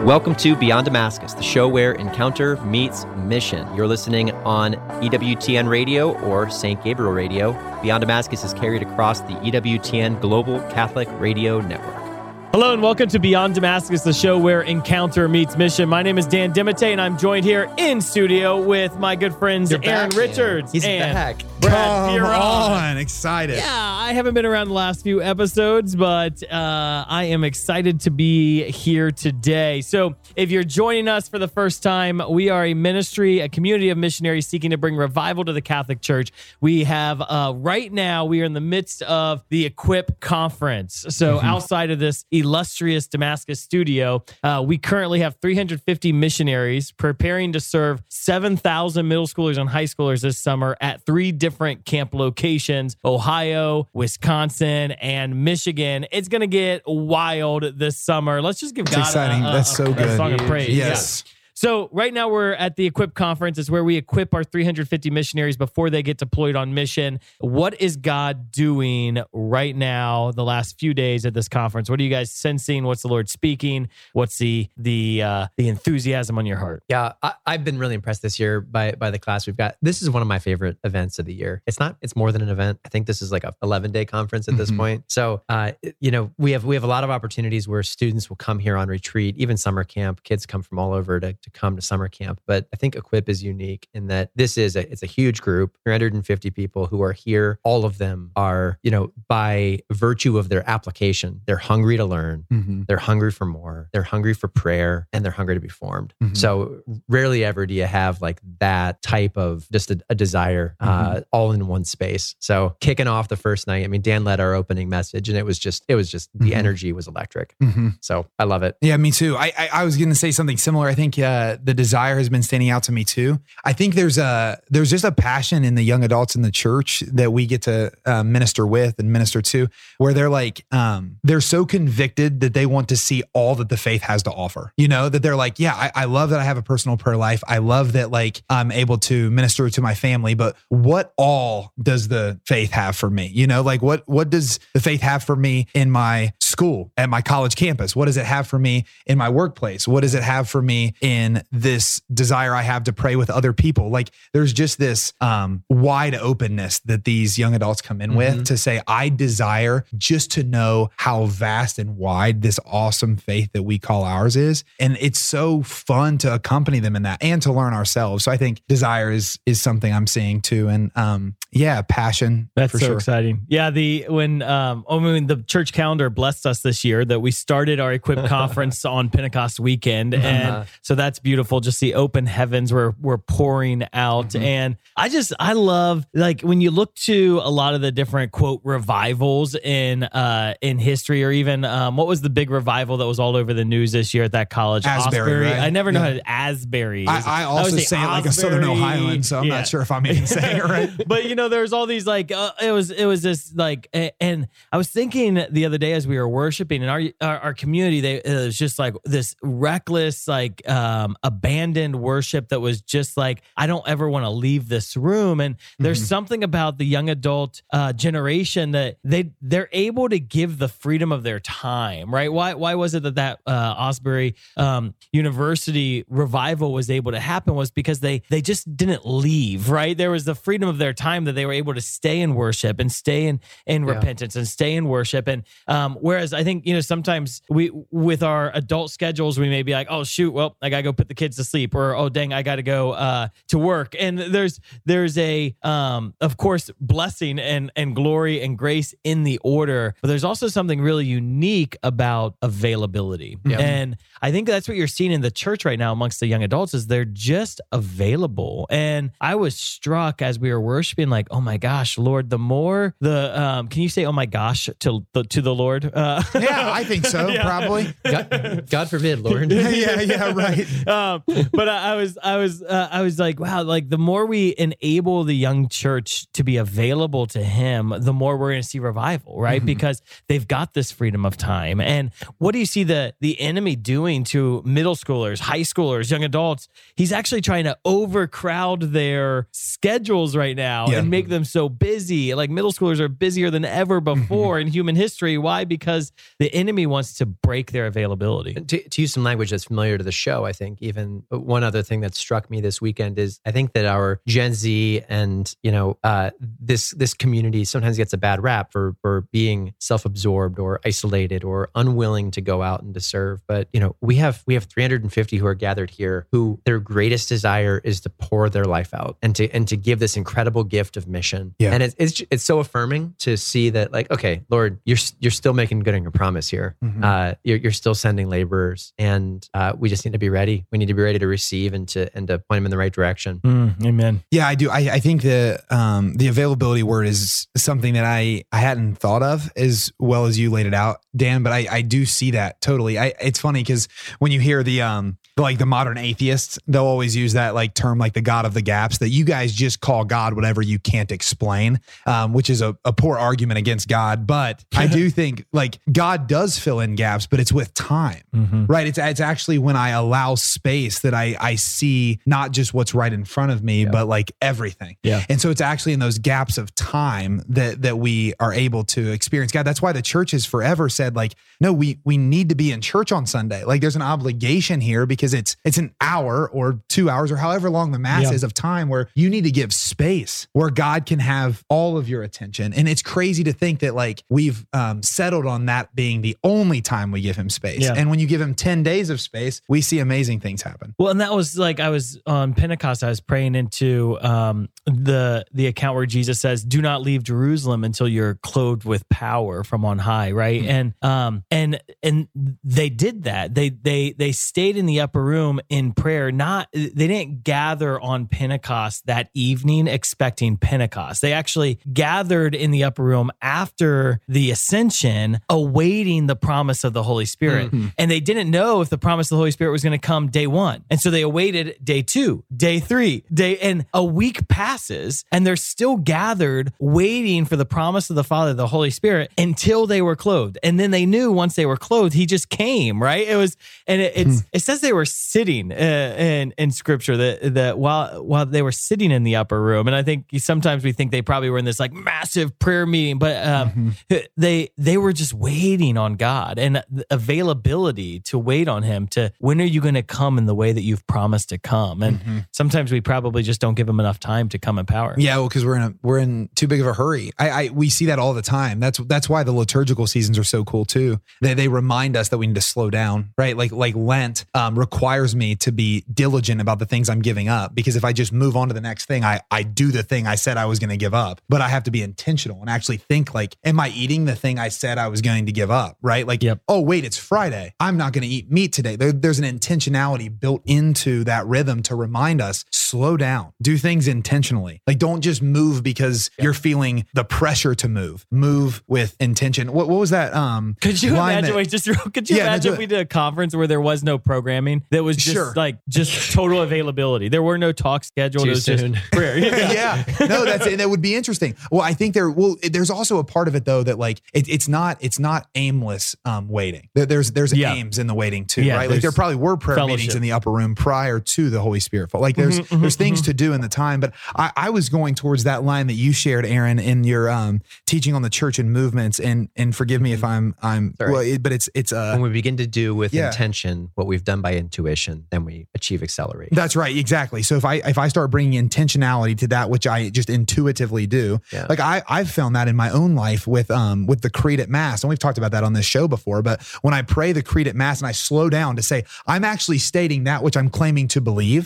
Welcome to Beyond Damascus, the show where encounter meets mission. You're listening on EWTN Radio or St. Gabriel Radio. Beyond Damascus is carried across the EWTN Global Catholic Radio Network. Hello and welcome to Beyond Damascus, the show where encounter meets mission. My name is Dan Dimite, and I'm joined here in studio with my good friends Aaron Richards He's and back. Brad Piron. On, excited. Yeah, I haven't been around the last few episodes, but I am excited to be here today. So if you're joining us for the first time, we are a ministry, a community of missionaries seeking to bring revival to the Catholic Church. We have, right now, we are in the midst of the Equip Conference. So outside of this illustrious Damascus studio, we currently have 350 missionaries preparing to serve 7,000 middle schoolers and high schoolers this summer at 3 different camp locations: Ohio, Wisconsin, and Michigan. It's going to get wild this summer. Let's just give God exciting. That's so a good. song of praise. Yes. Yeah. So right now we're at the Equip Conference. It's where we equip our 350 missionaries before they get deployed on mission. What is God doing right now, the last few days at this conference? What are you guys sensing? What's the Lord speaking? What's the enthusiasm on your heart? Yeah, I've been really impressed this year by the class we've got. This is one of my favorite events of the year. It's more than an event. I think this is like a 11-day conference at this point. So, we have a lot of opportunities where students will come here on retreat, even summer camp. Kids come from all over to come to summer camp. But I think Equip is unique in that it's a huge group, 350 people who are here. All of them are, by virtue of their application, they're hungry to learn. They're hungry for more. They're hungry for prayer, and they're hungry to be formed. So rarely ever do you have like that type of just a desire all in one space. So kicking off the first night, I mean, Dan led our opening message, and it was just the energy was electric. So I love it. Yeah, me too. I was going to say something similar. I think the desire has been standing out to me too. I think there's just a passion in the young adults in the church that we get to minister with and minister to, where they're like, they're so convicted that they want to see all that the faith has to offer. That they're like, yeah, I love that I have a personal prayer life. I love that like I'm able to minister to my family, but what all does the faith have for me? Like what does the faith have for me in my school, at my college campus? What does it have for me in my workplace? What does it have for me in this desire I have to pray with other people? Like there's just this wide openness that these young adults come in with to say, I desire just to know how vast and wide this awesome faith that we call ours is. And it's so fun to accompany them in that and to learn ourselves. So I think desire is something I'm seeing too. And passion. That's for so sure. exciting. Yeah. When the church calendar blessed us this year that we started our Equip Conference on Pentecost weekend. And so that's beautiful. Just the open heavens were pouring out. And I love, like, when you look to a lot of the different quote revivals in history, or even what was the big revival that was all over the news this year at that college? Asbury. Right? I never know how to Asbury. I also say it like a Southern Ohioan, so I'm not sure if I'm even saying it right. But there's all these like it was this like, and I was thinking the other day as we were worshiping in our community, it was just like this reckless, like abandoned worship that was just like, I don't ever want to leave this room. And there's something about the young adult generation that they're able to give the freedom of their time, right? Why was it that Asbury University revival was able to happen? Was because they just didn't leave, right? There was the freedom of their time that they were able to stay in worship and stay in repentance and stay in worship. And whereas I think, sometimes we, with our adult schedules, we may be like, oh shoot, well, I gotta go put the kids to sleep, or oh dang, I gotta go to work. And there's a of course blessing and glory and grace in the order, but there's also something really unique about availability. And I think that's what you're seeing in the church right now amongst the young adults, is they're just available. And I was struck as we were worshiping, like, oh my gosh, Lord, the more can you say oh my gosh to the Lord? Yeah, I think so. Probably. God forbid, Lord. yeah, right. But I was like, wow, like the more we enable the young church to be available to Him, the more we're going to see revival, right? Because they've got this freedom of time. And what do you see the enemy doing to middle schoolers, high schoolers, young adults? He's actually trying to overcrowd their schedules right now and make them so busy. Like middle schoolers are busier than ever before in human history. Why? Because because the enemy wants to break their availability. To use some language that's familiar to the show, I think even one other thing that struck me this weekend is I think that our Gen Z and this community sometimes gets a bad rap for being self-absorbed or isolated or unwilling to go out and to serve. But we have 350 who are gathered here who their greatest desire is to pour their life out and to give this incredible gift of mission. Yeah. And it's so affirming to see that, like, okay, Lord, you're still making good on your promise here. Mm-hmm. You're still sending laborers, and we just need to be ready. We need to be ready to receive and to point them in the right direction. Amen. Yeah, I do. I think the availability word is something that I hadn't thought of as well as you laid it out, Dan, but I do see that totally. It's funny because when you hear the modern atheists, they'll always use that like term, like the God of the gaps, that you guys just call God whatever you can't explain, which is a poor argument against God. But I do think like God does fill in gaps, but it's with time, right? It's actually when I allow space that I see not just what's right in front of me, but like everything. Yeah. And so it's actually in those gaps of time that we are able to experience God. That's why the church has forever said like, no, we need to be in church on Sunday. Like there's an obligation here because it's an hour or 2 hours or however long the mass is of time where you need to give space where God can have all of your attention. And it's crazy to think that like we've settled on that being the only time we give him space. Yeah. And when you give him 10 days of space, we see amazing things happen. Well, and that was like, I was on Pentecost, I was praying into the account where Jesus says, do not leave Jerusalem until you're clothed with power from on high. Right. And they did that. They stayed in the upper room in prayer. They didn't gather on Pentecost that evening expecting Pentecost. They actually gathered in the upper room after the ascension, awaiting the promise of the Holy Spirit. And they didn't know if the promise of the Holy Spirit was going to come day one. And so they awaited day 2, day 3, and a week passes and they're still gathered waiting for the promise of the Father, the Holy Spirit, until they were clothed. And then they knew once they were clothed, he just came, right? It was, and it says they were sitting in scripture that while they were sitting in the upper room. And I think sometimes we think they probably were in this like massive prayer meeting, but they were just waiting on God and the availability to wait on him to, when are you going to come in the way that you've promised to come? And sometimes we probably just don't give him enough time to come in power. Yeah, well, because we're in too big of a hurry. We see that all the time. That's why the liturgical seasons are so cool too. They remind us that we need to slow down, right? Like Lent requires me to be diligent about the things I'm giving up, because if I just move on to the next thing, I do the thing I said I was going to give up, but I have to be intentional and actually think like, am I eating the thing I said I was going to give up, right? Like, oh wait, it's Friday. I'm not going to eat meat today. There's an intentionality built into that rhythm to remind us, slow down, do things intentionally. Like don't just move because you're feeling the pressure to move. Move with intention. What was that? Could you imagine? Imagine if we did a conference where there was no programming, that was just total availability. There were no talks scheduled. It was just prayer. Yeah. No, that would be interesting. Well, I think there's also a part of it though that like it's not aimless waiting. There's aims in the waiting too, right? Like there probably were prayer meetings in the upper room prior to the Holy Spirit. Like there's things to do in the time. But I was going towards that line that you shared, Aaron, in your teaching on the church and movements. And forgive me if I'm well, but it's when we begin to do with intention what we've done by intuition, then we achieve acceleration. That's right, exactly. So if I start bringing intentionality to that which I just intuitively do, like I've found that in my own life with the Creed at Mass, and we've talked about that on this show before. But when I pray the Creed at Mass and I slow down to say I'm actually stating that which I'm claiming to believe,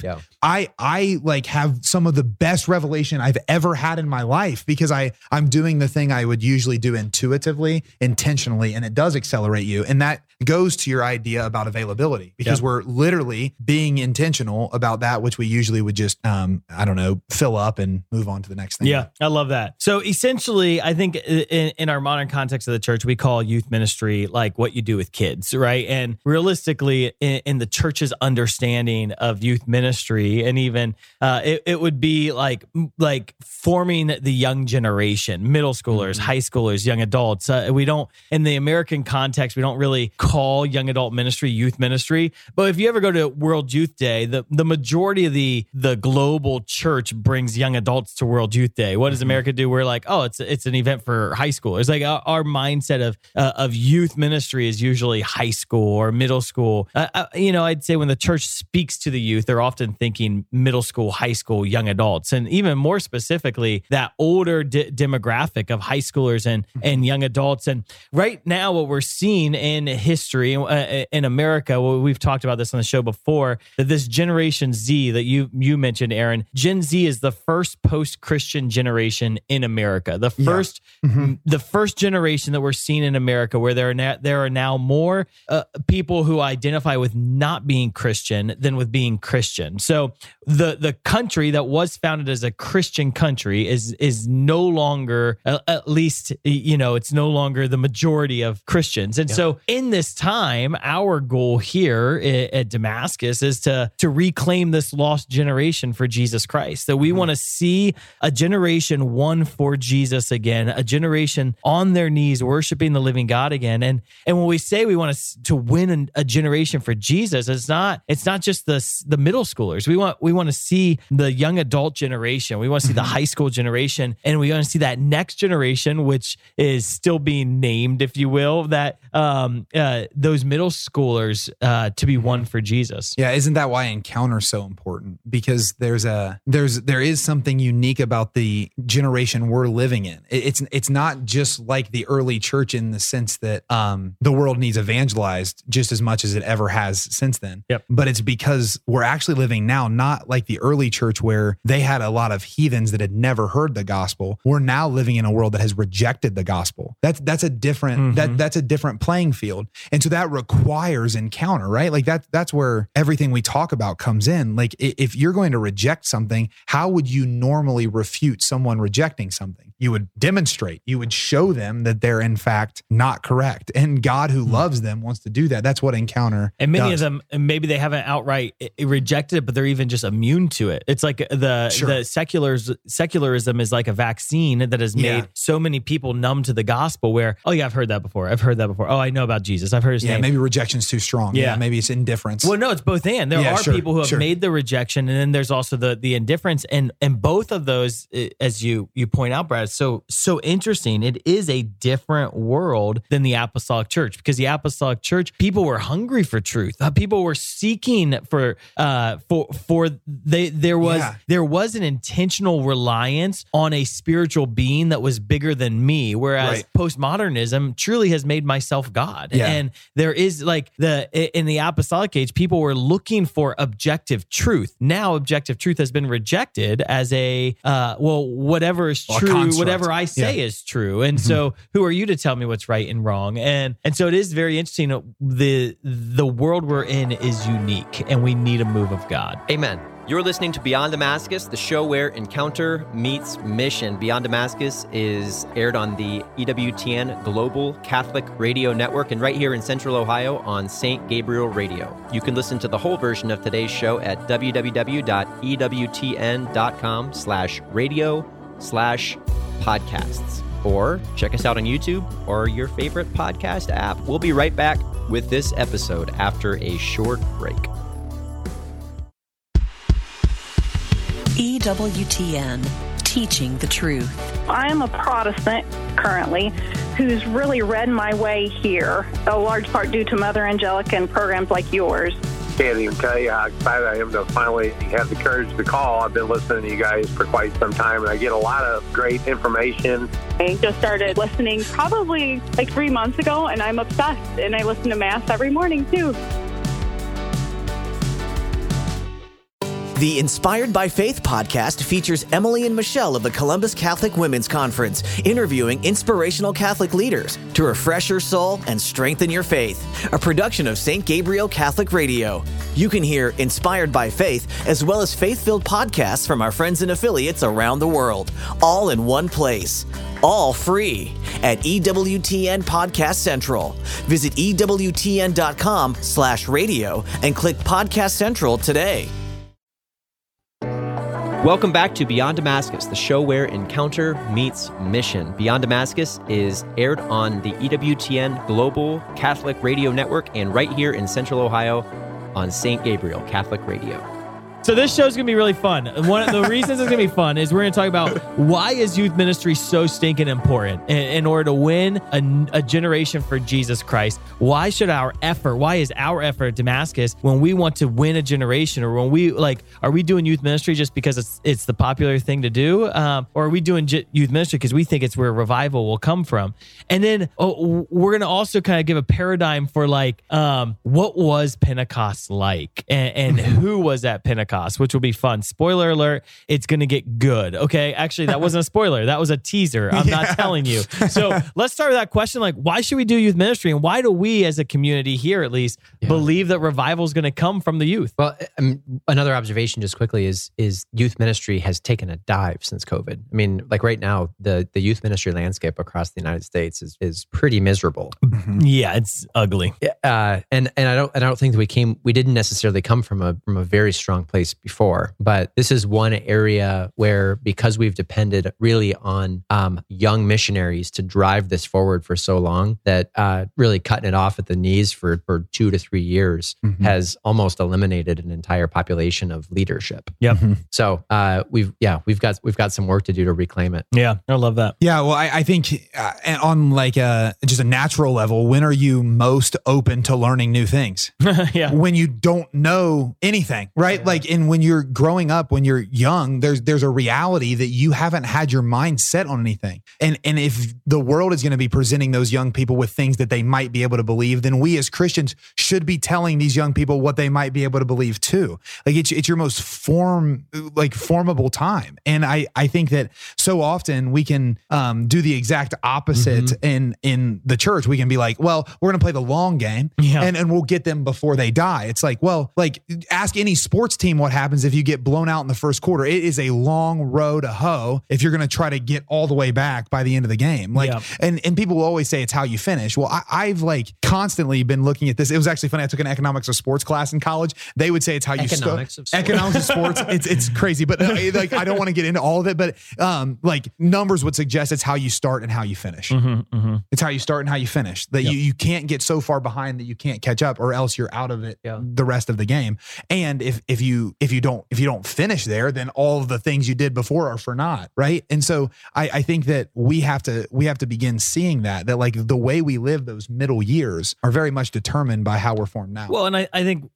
I like have some of the best revelation I've ever had in my life, because I'm doing the thing I would usually do intuitively, intentionally, and it does accelerate you. And that goes to your idea about availability, because we're literally being intentional about that which we usually would just, fill up and move on to the next thing. Yeah, I love that. So essentially, I think in our modern context of the church, we call youth ministry like what you do with kids, right? And realistically, in the church's understanding of youth ministry, and even it would be like forming the young generation, middle schoolers, high schoolers, young adults. We don't, in the American context, we don't really call young adult ministry youth ministry. But if you ever go to World Youth Day, the majority of the global church brings young adults to World Youth Day. What does America do? We're like, oh, it's an event for high schoolers. Like our mindset of youth ministry is usually high school or middle school. I'd say when the church speaks to the youth, they're often thinking middle school, high school, young adults, and even more specifically, that older demographic of high schoolers and young adults. And right now, what we're seeing in history in America, well, we've talked about this on the show before, that this Generation Z that you mentioned, Aaron, Gen Z is the first post-Christian generation in America. The first generation that we're seeing in America, where there are now more people who identify with not being Christian than with being Christian. So the country that was founded as a Christian country is no longer, at least, it's no longer the majority of Christians. And so in this time, our goal here at Damascus is to reclaim this lost generation for Jesus Christ. That we want to see a generation won for Jesus again, a generation on their knees worshiping the living God again. And when we say we want to win a generation for Jesus, it's not just the middle schoolers. We want to see the young adult generation. We want to see the high school generation, and we want to see that next generation, which is still being named, if you will, that those middle schoolers to be won for Jesus. Yeah, isn't that why Encounter's so important? Because there is something unique about the generation we're living in. It's not just like the early church in the sense that the world needs evangelized just as much as it ever has since then. Yep. But it's because we're actually living now, not like the early church where they had a lot of heathens that had never heard the gospel. We're now living in a world that has rejected the gospel. That's a different that's a different playing field. And so that requires Encounter, right? Like that's where everything we talk about comes in. Like if you're going to reject something, how would you normally refute someone rejecting something? You would demonstrate, you would show them that they're in fact not correct. And God who loves them wants to do that. That's what Encounter And many does. of them, maybe they haven't outright rejected it, but they're even just immune to it. It's like the secularism is like a vaccine that has made so many people numb to the gospel where, oh yeah, I've heard that before. Oh, I know about Jesus. I've heard his name. Maybe rejection's too strong. Yeah, maybe it's indifference. Well, no, it's both and. There are people who have made the rejection, and then there's also the indifference. And both of those, as you point out, Brad, so interesting. It is a different world than the apostolic church, because the apostolic church, people were hungry for truth. People were seeking there was an intentional reliance on a spiritual being that was bigger than me. Whereas postmodernism truly has made myself God. Yeah. And there is in the apostolic age, people were looking for objective truth. Now objective truth has been rejected as whatever is true, whatever I say is true. And so who are you to tell me what's right and wrong? And so it is very interesting. The world we're in is unique, and we need a move of God. Amen. You're listening to Beyond Damascus, the show where encounter meets mission. Beyond Damascus is aired on the EWTN Global Catholic Radio Network and right here in Central Ohio on St. Gabriel Radio. You can listen to the whole version of today's show at www.ewtn.com/radio/podcasts. Or check us out on YouTube or your favorite podcast app. We'll be right back with this episode after a short break. EWTN, teaching the truth. I am a Protestant currently who's really read my way here, a large part due to Mother Angelica and programs like yours. Can't even tell you how excited I am to finally have the courage to call. I've been listening to you guys for quite some time, and I get a lot of great information. I just started listening probably like 3 months ago, and I'm obsessed, and I listen to Mass every morning, too. The Inspired by Faith podcast features Emily and Michelle of the Columbus Catholic Women's Conference interviewing inspirational Catholic leaders to refresh your soul and strengthen your faith. A production of St. Gabriel Catholic Radio. You can hear Inspired by Faith as well as faith-filled podcasts from our friends and affiliates around the world, all in one place. All free at EWTN Podcast Central. Visit EWTN.com/radio and click Podcast Central today. Welcome back to Beyond Damascus, the show where encounter meets mission. Beyond Damascus is aired on the EWTN Global Catholic Radio Network and right here in Central Ohio on St. Gabriel Catholic Radio. So this show's going to be really fun. One of the reasons it's going to be fun is we're going to talk about why is youth ministry so stinking important in order to win a generation for Jesus Christ. Why is our effort at Damascus when we want to win a generation, or when we are we doing youth ministry just because it's the popular thing to do? Or are we doing youth ministry because we think it's where revival will come from? And then we're going to also kind of give a paradigm for what was Pentecost like and who was at Pentecost, which will be fun. Spoiler alert, it's going to get good. Okay. Actually, that wasn't a spoiler. That was a teaser. I'm not telling you. So let's start with that question. Why should we do youth ministry? And why do we as a community here, at least, believe that revival is going to come from the youth? Well, another observation just quickly is youth ministry has taken a dive since COVID. I mean, right now, the youth ministry landscape across the United States is pretty miserable. Yeah, it's ugly. And I don't think that we didn't necessarily come from a very strong place before, but this is one area where, because we've depended really on young missionaries to drive this forward for so long, that really cutting it off at the knees for 2 to 3 years has almost eliminated an entire population of leadership. Yep. So we've got some work to do to reclaim it. Yeah, I love that. Yeah, well, I think on just a natural level, when are you most open to learning new things? Yeah. When you don't know anything, right? And when you're growing up, when you're young, there's a reality that you haven't had your mind set on anything. And if the world is going to be presenting those young people with things that they might be able to believe, then we as Christians should be telling these young people what they might be able to believe too. It's your most formable time. And I think that so often we can do the exact opposite in the church. We can be like, well, we're going to play the long game and we'll get them before they die. It's ask any sports team what happens if you get blown out in the first quarter. It is a long road to hoe if you're going to try to get all the way back by the end of the game. And people will always say it's how you finish. Well, I've constantly been looking at this. It was actually funny. I took an economics of sports class in college. They would say it's how you economics of sports. It's crazy, but I don't want to get into all of it, but numbers would suggest it's how you start and how you finish. It's how you start and how you finish. That you can't get so far behind that you can't catch up, or else you're out of it the rest of the game. And if you don't finish there, then all of the things you did before are for naught, right? And so I think that we have to begin seeing that the way we live those middle years are very much determined by how we're formed now. Well, and I think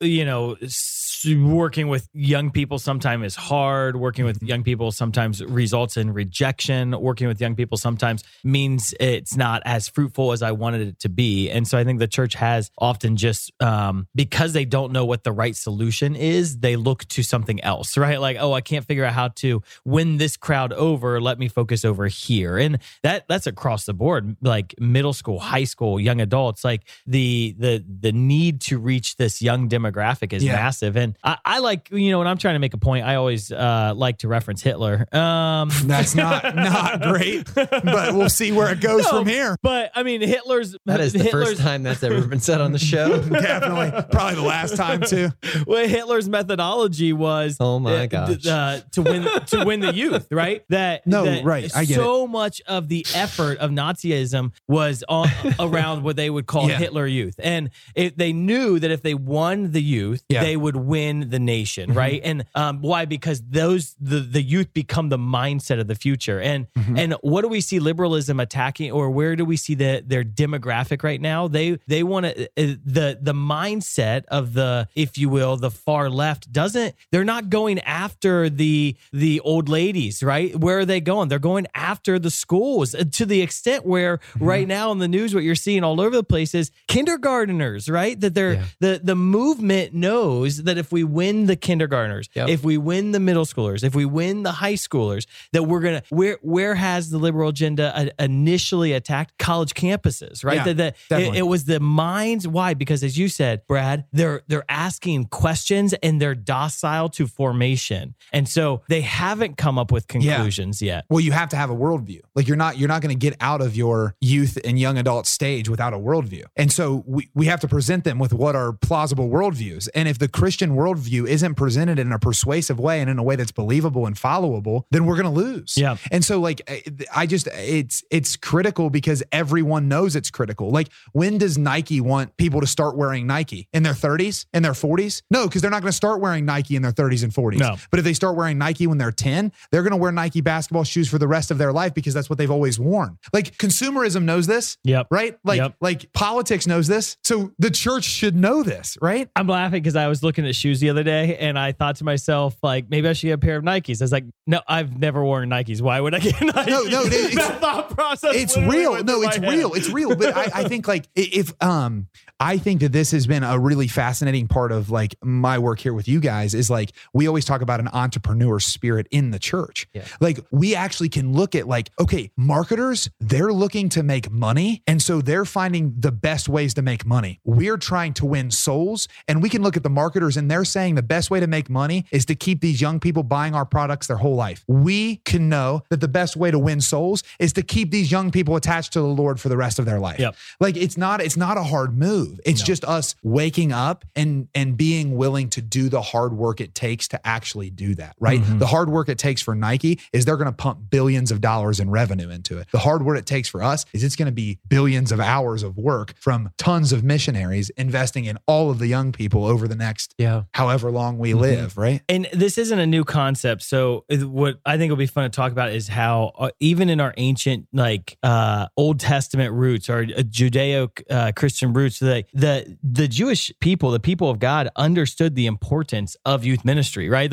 working with young people sometimes is hard. Working with young people sometimes results in rejection. Working with young people sometimes means it's not as fruitful as I wanted it to be. And so I think the church has often just, because they don't know what the right solution is, they look to something else, right? I can't figure out how to win this crowd over. Let me focus over here. And that's across the board, middle school, high school, young adults, the need to reach this young demographic is massive. And I when I'm trying to make a point, I always like to reference Hitler. That's not great, but we'll see where it goes from here. But I mean, that is the first time that's ever been said on the show. Definitely. Probably the last time too. Well, Hitler's methodology was, oh my gosh, to win the youth, right? Right. I get so it. much of the effort of Nazism was around what they would call Hitler Youth. And they knew that if they won the youth, they would win the nation, right? And why? Because the youth become the mindset of the future. And what do we see liberalism attacking, or where do we see their demographic right now? They want to the mindset of the, if you will, the far left they're not going after the old ladies, right? Where are they going? They're going after the schools, to the extent where right now in the news, what you're seeing all over the place is kindergarteners, right? That the movement knows that if we win the kindergartners, if we win the middle schoolers, if we win the high schoolers, that we're going to, where has the liberal agenda initially attacked? College campuses, right? It was the minds. Why? Because as you said, Brad, they're asking questions and they're docile to formation. And so they haven't come up with conclusions yet. Well, you have to have a worldview. You're not going to get out of your youth and young adult stage without a worldview. And so we have to present them with what are plausible worldviews. And if the Christian worldview isn't presented in a persuasive way and in a way that's believable and followable, then we're going to lose. Yeah. And so like, it's critical because everyone knows it's critical. Like, when does Nike want people to start wearing Nike? In their 30s, in their 40s? No, because they're not going to start wearing Nike in their 30s and 40s. No. But if they start wearing Nike when they're 10, they're going to wear Nike basketball shoes for the rest of their life because that's what they've always worn. Like, consumerism knows this, Yep. right? Like politics knows this. So the church should know this, right? I'm laughing because I was looking at shoes the other day and I thought to myself, like, maybe I should get a pair of Nikes. I was like, no, I've never worn Nikes. Why would I get Nikes? No, that thought process. It's literally real. went No, through it's my head. real. It's real. But I think like I think that this has been a really fascinating part of like my work here with you guys is like, we always talk about an entrepreneur spirit in the church. Yeah. Like, we actually can look at like, okay, marketers, they're looking to make money. And so they're finding the best ways to make money. We're trying to win souls, and we can look at the marketers and they're saying the best way to make money is to keep these young people buying our products their whole life. We can know that the best way to win souls is to keep these young people attached to the Lord for the rest of their life. Yep. Like, it's not a hard move. It's just us waking up and being willing to do the hard work it takes to actually do that, right? The hard work it takes for Nike is they're going to pump billions of dollars in revenue into it. The hard work it takes for us is it's going to be billions of hours of work from tons of missionaries investing in all of the young people over the next however long we live, right? And this isn't a new concept. So what I think will be fun to talk about is how even in our ancient, like Old Testament roots or Judeo-Christian roots, the Jewish people, the people of God, understood the importance of youth ministry, right?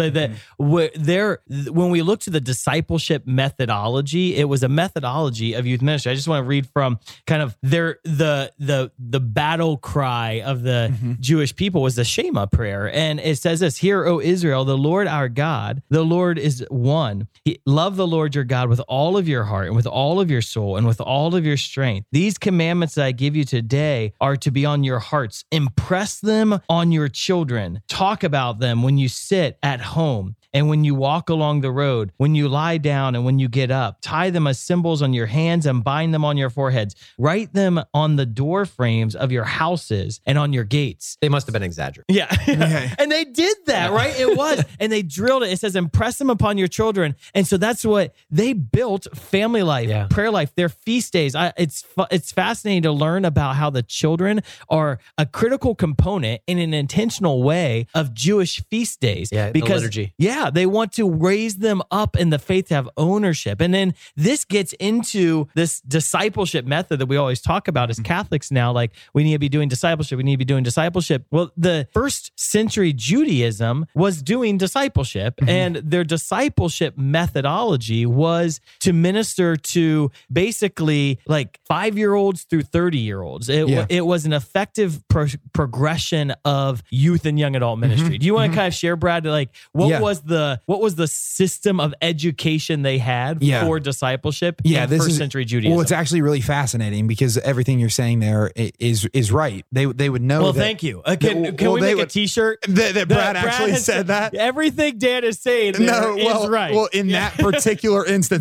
When we look to the discipleship methodology, it was a methodology of youth ministry. I just want to read from kind of the battle cry of the Jewish people was the Shema prayer. And it says this: "Hear, O Israel, the Lord our God, the Lord is one. Love the Lord your God with all of your heart and with all of your soul and with all of your strength. These commandments that I give you today are to be on your hearts. Impress them on your children. Talk about them when you sit at home and when you walk along the road, when you lie down and when you get up. Tie them as symbols on your hands and bind them on your foreheads. Write them on the door frames of your houses and on your gates." They must have been exaggerating. Yeah. And they did that, right? It was. And they drilled it. It says, impress them upon your children. And so that's what they built: family life, prayer life, their feast days. It's fascinating to learn about how the children are a critical component in an intentional way of Jewish feast days. Yeah, because the liturgy. Yeah, they want to raise them up in the faith to have ownership. And then this gets into this discipleship method that we always talk about as Catholics now. Like, we need to be doing discipleship. We need to be doing discipleship. Well, the first century Judaism was doing discipleship, and their discipleship methodology was to minister to basically like 5-year-olds through 30-year-olds. It was an effective progression of youth and young adult ministry. Do you want to kind of share, Brad, like what was the system of education they had for discipleship in first century Judaism? Well, it's actually really fascinating because everything you're saying there is right. They would know. Well, that, thank you. Can we make a T-shirt that Brad actually said that? Everything Dan is saying there is right. Well, in that particular instance,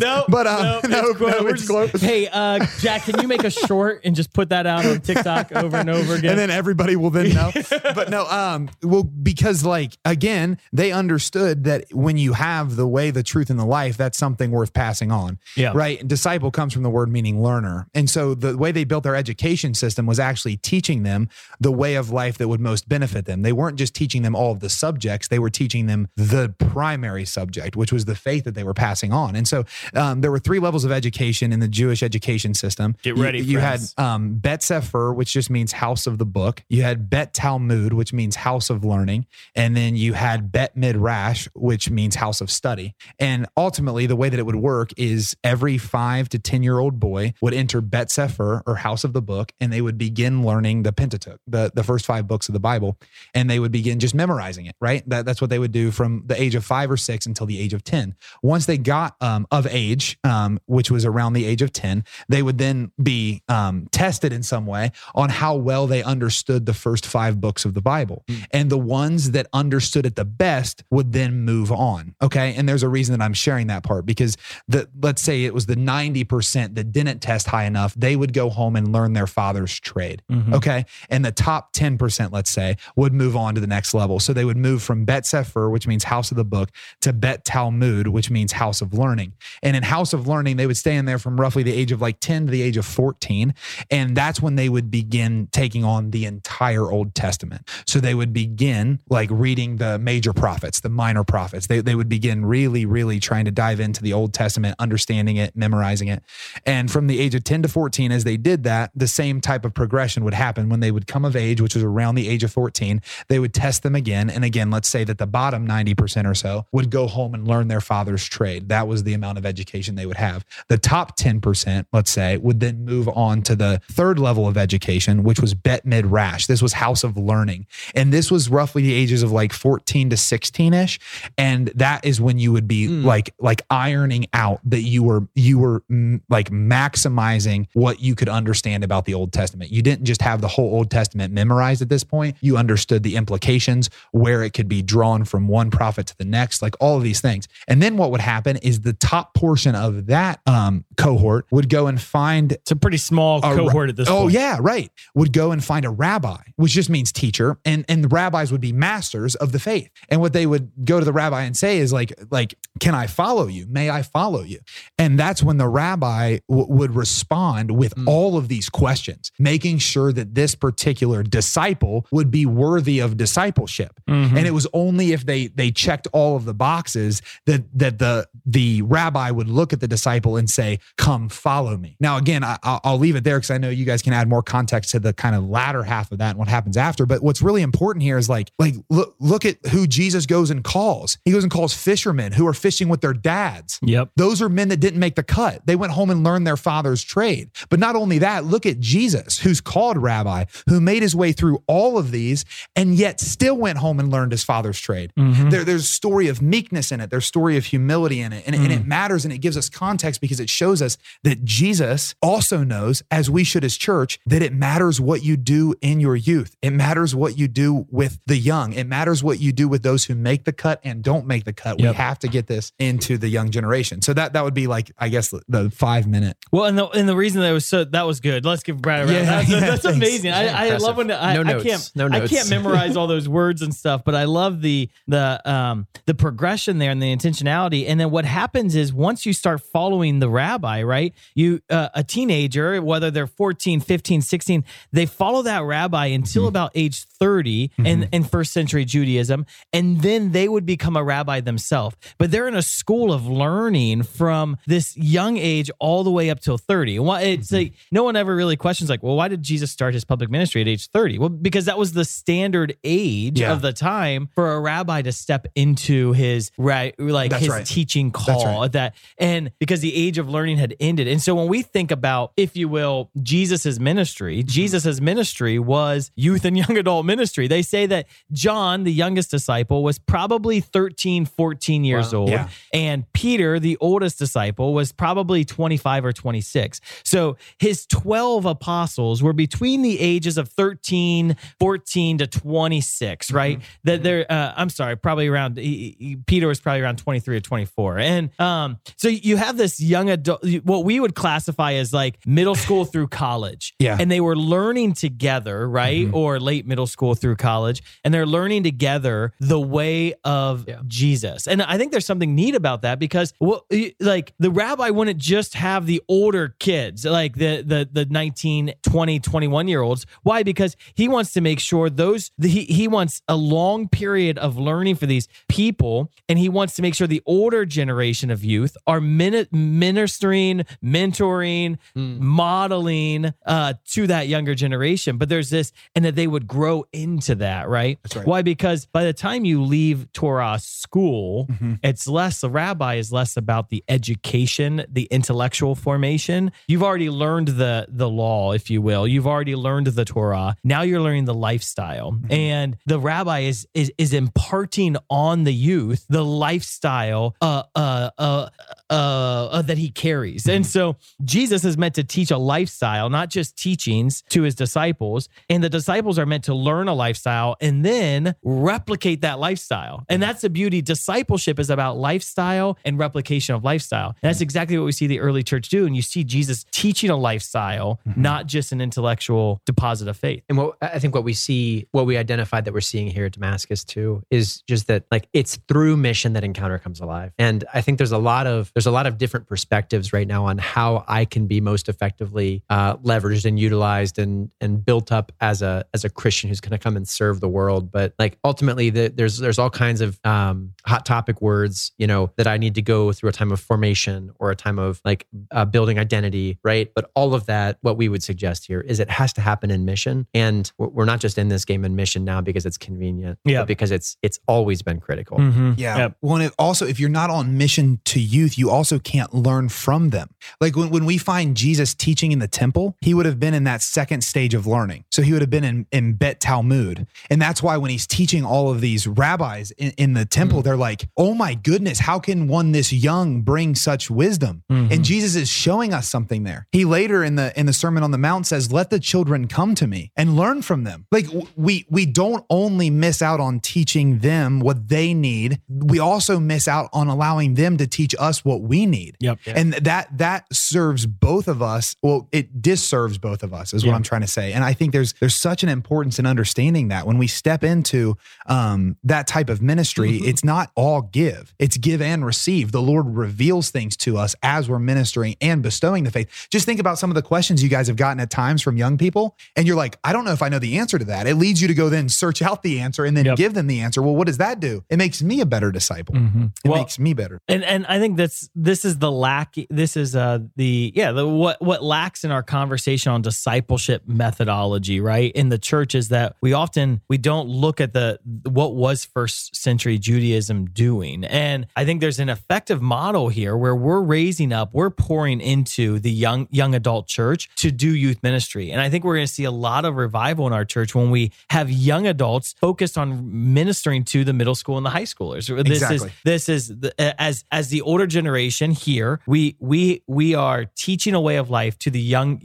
it's close. Hey, Jack, can you make a short and just put that out on TikTok over and over again? And then everybody will then know. But no, because like, again, they understood that when you have the way, the truth, and the life, that's something worth passing on. Yeah. Right. And disciple comes from the word meaning learner. And so the way they built their education system was actually teaching them the way of life that would most benefit them. They weren't just teaching them all of the subjects. They were teaching them the primary subject, which was the faith that they were passing on. And so there were 3 levels of education in the Jewish education system. Get ready, You had friends. Bet Sefer, which just means house of the book. You had Bet Talmud, which means house of learning. And then you had Bet Midrash, which means house of study. And ultimately, the way that it would work is every 5 to 10-year-old boy would enter Bet Sefer, or house of the book, and they would begin learning the Pentateuch, the first 5 books of the Bible. And they would begin just memorizing it, right? That's what they would do from the age of 5 or 6 until the age of 10. Once they got of age, which was around the age of 10, they would then be tested in some way on how well they understood the first 5 books of the Bible. And the ones that understood it the best would then move move on. Okay. And there's a reason that I'm sharing that part, because let's say it was the 90% that didn't test high enough. They would go home and learn their father's trade. Okay. And the top 10%, let's say, would move on to the next level. So they would move from Bet Sefer, which means house of the book, to Bet Talmud, which means house of learning. And in house of learning, they would stay in there from roughly the age of like 10 to the age of 14. And that's when they would begin taking on the entire Old Testament. So they would begin like reading the major prophets, the minor prophets. They would begin really, really trying to dive into the Old Testament, understanding it, memorizing it. And from the age of 10 to 14, as they did that, the same type of progression would happen when they would come of age, which was around the age of 14. They would test them again. And again, let's say that the bottom 90% or so would go home and learn their father's trade. That was the amount of education they would have. The top 10%, let's say, would then move on to the third level of education, which was Bet Midrash. This was house of learning. And this was roughly the ages of like 14 to 16-ish. And that is when you would be like ironing out that you were like maximizing what you could understand about the Old Testament. You didn't just have the whole Old Testament memorized at this point. You understood the implications, where it could be drawn from one prophet to the next, like all of these things. And then what would happen is the top portion of that cohort would go and find... It's a pretty small cohort at this point. Oh, yeah, right. Would go and find a rabbi, which just means teacher. And the rabbis would be masters of the faith. And what they would go to the rabbi and say is like, can I follow you? May I follow you? And that's when the rabbi would respond with all of these questions, making sure that this particular disciple would be worthy of discipleship. And it was only if they checked all of the boxes that the rabbi would look at the disciple and say, come follow me. Now, again, I'll leave it there because I know you guys can add more context to the kind of latter half of that and what happens after. But what's really important here is look at who Jesus goes and calls. He goes and calls fishermen who are fishing with their dads. Yep. Those are men that didn't make the cut. They went home and learned their father's trade. But not only that, look at Jesus, who's called rabbi, who made his way through all of these and yet still went home and learned his father's trade. There's a story of meekness in it. There's a story of humility in it. And it matters, and it gives us context because it shows us that Jesus also knows, as we should as church, that it matters what you do in your youth. It matters what you do with the young. It matters what you do with those who make the cut and don't make the cut. Yep. We have to get this into the young generation. So that would be like, I guess, the 5 minute. Well, and the reason that was good. Let's give Brad a round. That's amazing. I love when I can't memorize all those words and stuff, but I love the progression there and the intentionality. And then what happens is once you start following the rabbi, right? You a teenager, whether they're 14, 15, 16, they follow that rabbi until about age 30 in first century Judaism, and then they would become a rabbi themselves. But they're in a school of learning from this young age all the way up till 30. It's like no one ever really questions like, well, why did Jesus start his public ministry at age 30? Well, because that was the standard age of the time for a rabbi to step into his teaching call. And because the age of learning had ended. And so when we think about, if you will, Jesus's ministry was youth and young adult ministry. They say that John, the youngest disciple, was probably 13, 14 years old. Yeah. And Peter, the oldest disciple, was probably 25 or 26. So his 12 apostles were between the ages of 13, 14 to 26, right? That they're, probably around, Peter was probably around 23 or 24. And so you have this young adult, what we would classify as like middle school through college. Yeah. And they were learning together, right? Or late middle school through college. And they're learning together the way of Jesus. And I think there's something neat about that because like the rabbi wouldn't just have the older kids, like the 19, 20, 21 year olds. Why? Because he wants to make sure he wants a long period of learning for these people. And he wants to make sure the older generation of youth are ministering, mentoring, modeling to that younger generation. But there's this, and that they would grow into that, right? That's right. Why? Because by the time you leave Torah school, it's less, the rabbi is less about the education, the intellectual formation. You've already learned the law, if you will. You've already learned the Torah. Now you're learning the lifestyle. And the rabbi is imparting on the youth the lifestyle that he carries. And so Jesus is meant to teach a lifestyle, not just teachings to his disciples. And the disciples are meant to learn a lifestyle and then replicate that lifestyle. And that's the beauty. Discipleship is about lifestyle and replication of lifestyle. And that's exactly what we see the early church do. And you see Jesus teaching a lifestyle, not just an intellectual deposit of faith. And I think what we identified that we're seeing here at Damascus too, is just that like it's through mission that Encounter comes alive. And I think there's a lot of different perspectives right now on how I can be most effectively leveraged and utilized and built up as a Christian who's going to come and serve the world. But like ultimately, there's all kinds of hot topic words, that I need to go through a time of formation or a time of like building identity, right? But all of that, what we would suggest here is it has to happen in mission. And we're not just in this game in mission now because it's convenient, but because it's always been critical. Yeah. Yep. Well, also, if you're not on mission to youth, you also can't learn from them. Like when we find Jesus teaching in the temple, he would have been in that second stage of learning. So he would have been in Bet Talmud. And that's why when he's teaching all of these rabbis in the temple, they're like, oh my goodness, how can one this young bring such wisdom? And Jesus is showing us something there. He later in the Sermon on the Mount says, let the children come to me and learn from them. Like we don't only miss out on teaching them what they need, we also miss out on allowing them to teach us what we need. Yep. And that serves both of us. Well, it disserves both of us is what I'm trying to say. And I think there's such an importance in understanding that when we step into that type of ministry, it's not all give, it's give and receive. The Lord reveals things to us as we're ministering and bestowing the faith. Just think about some of the questions you guys have gotten at times from young people. And you're like, I don't know if I know the answer to that. It leads you to go then search out the answer and then give them the answer. Well, what does that do? It makes me a better disciple. It makes me better. And I think this is the lack. This is what lacks in our conversation on discipleship methodology, right? In the church is that we don't look at what was first century Judaism doing. And I think there's an effective model here where we're pouring into the young adult church to do youth ministry. And I think we're going to see a lot of revival in our church when we have young adults focused on ministering to the middle school and the high schoolers. This is as the older generation here, we are teaching a way of life to the young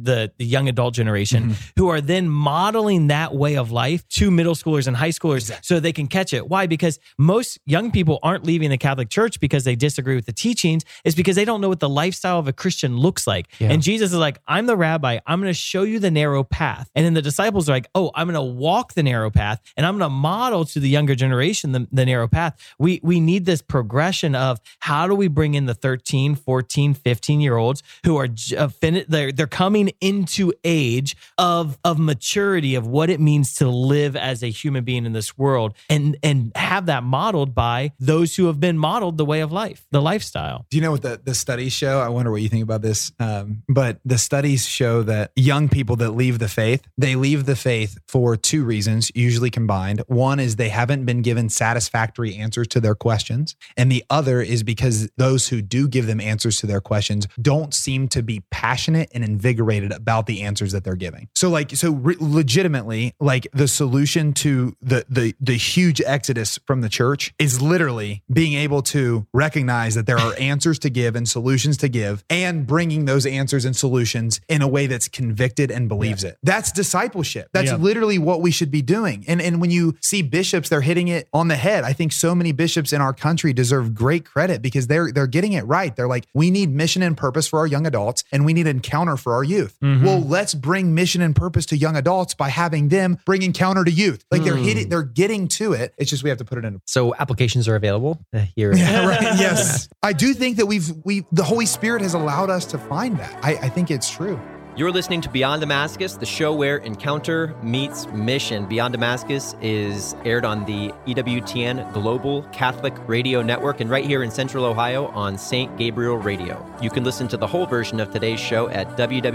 adult generation who are then modeling that way of life to middle schoolers and high schoolers so they can catch it. Why? Because most young people aren't leaving the Catholic Church because they disagree with the teachings. It's because they don't know what the lifestyle of a Christian looks like. Yeah. And Jesus is like, I'm the rabbi. I'm going to show you the narrow path. And then the disciples are like, oh, I'm going to walk the narrow path and I'm going to model to the younger generation the narrow path. We need this progression of how do we bring in the 13, 14, 15-year-olds who are they're coming into age of maturity of what it means to live as a human being in this world and have that modeled by those who have been modeled the way of life, the lifestyle. Do you know what the studies show? I wonder what you think about this. But the studies show that young people that leave the faith, they leave the faith for two reasons, usually combined. One is they haven't been given satisfactory answers to their questions. And the other is because those who do give them answers to their questions don't seem to be passionate and invigorated about the answers that they're giving. So legitimately, like the solution to the huge exodus from the church is literally being able to recognize that there are answers to give and solutions to give and bringing those answers and solutions in a way that's convicted and believes it. That's discipleship. That's literally what we should be doing. And when you see bishops, they're hitting it on the head. I think so many bishops in our country deserve great credit because they're getting it right. They're like, we need mission and purpose for our young adults and we need Encounter for our youth. Well, let's bring mission and purpose to young adults by having them bring Encounter to youth. Like they're getting to it. It's just we have to put it in. So applications are available here. Yeah, right. Yes. I do think that the Holy Spirit has allowed us to find that. I think it's true. You're listening to Beyond Damascus, the show where Encounter meets mission. Beyond Damascus is aired on the EWTN Global Catholic Radio Network and right here in Central Ohio on St. Gabriel Radio. You can listen to the whole version of today's show at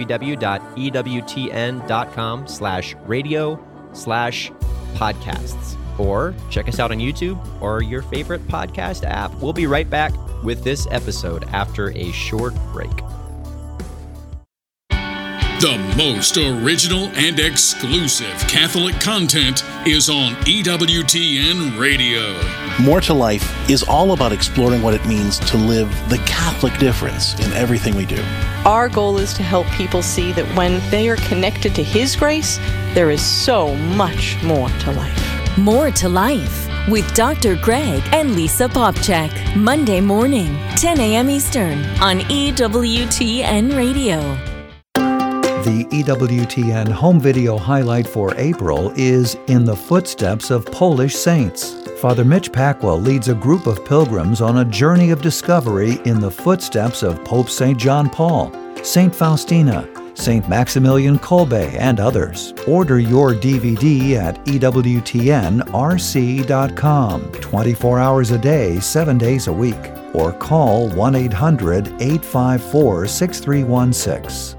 www.ewtn.com/radio/podcasts or check us out on YouTube or your favorite podcast app. We'll be right back with this episode after a short break. The most original and exclusive Catholic content is on EWTN Radio. More to Life is all about exploring what it means to live the Catholic difference in everything we do. Our goal is to help people see that when they are connected to His grace, there is so much more to life. More to Life with Dr. Greg and Lisa Popcak. Monday morning, 10 a.m. Eastern on EWTN Radio. The EWTN home video highlight for April is In the Footsteps of Polish Saints. Father Mitch Pacwa leads a group of pilgrims on a journey of discovery in the footsteps of Pope St. John Paul, St. Faustina, St. Maximilian Kolbe, and others. Order your DVD at EWTNRC.com, 24 hours a day, 7 days a week, or call 1-800-854-6316.